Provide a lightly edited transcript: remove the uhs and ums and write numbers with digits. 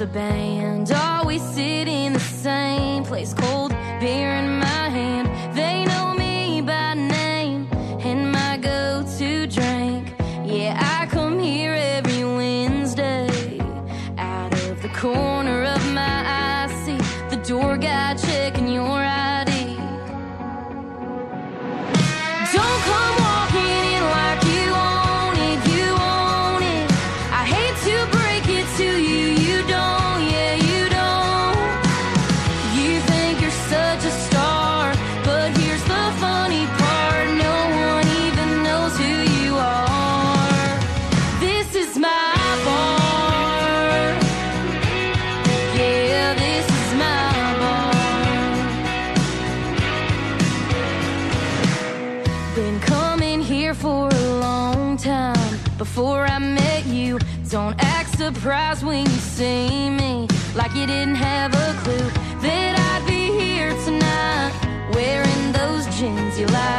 the band. Always sit in the same place, cold beer in my hand. They know me by name and my go-to drink. Yeah, I come here every Wednesday. Out of the corner of my eye, see the door guy checking your ID. Don't come walking in like you own it, you own it. I hate to break it to you, you don't, yeah, you don't. You think you're such a star, but here's the funny part, no one even knows who you are. This is my bar, yeah, this is my bar. Been coming here for a long time. Before I met you, don't act surprised when you see me, like you didn't have a clue that I'd be here tonight, wearing those jeans you like.